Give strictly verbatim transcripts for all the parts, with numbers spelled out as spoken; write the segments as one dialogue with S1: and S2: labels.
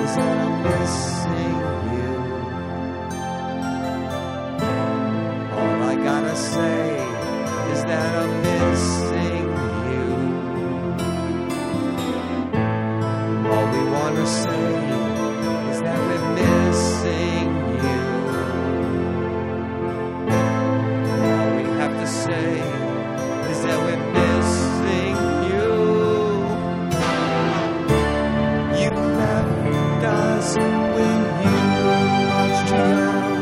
S1: is that I'm missing you. All I gotta say is that I'm missing you. All we wanna say is that we're missing you. All we have to say is that we're missing you. You left us when you marched around.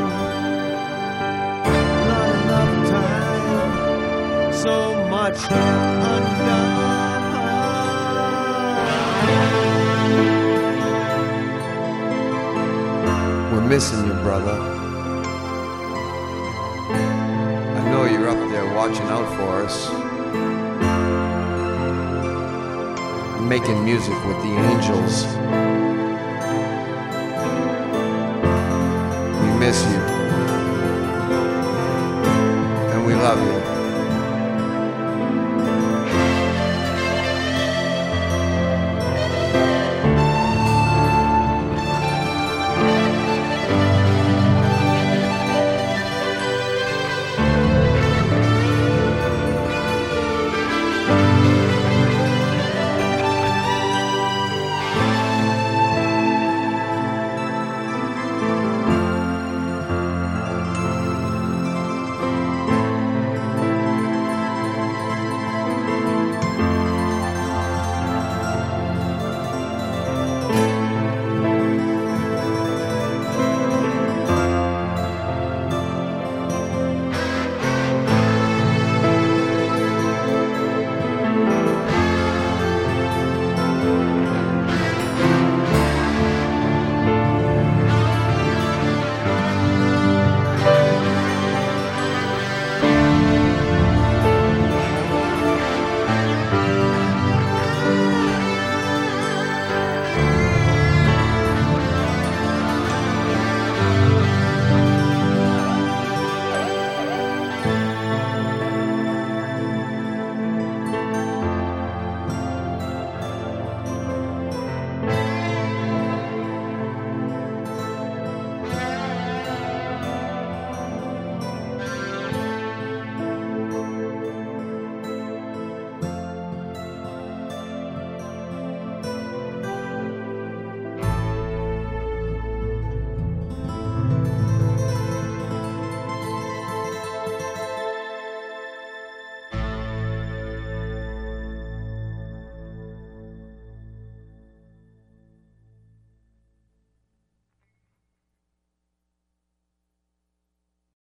S1: Not enough time, so much undone. We're missing you, brother. I know you're up there watching out for us, making music with the angels. We miss you, and we love you.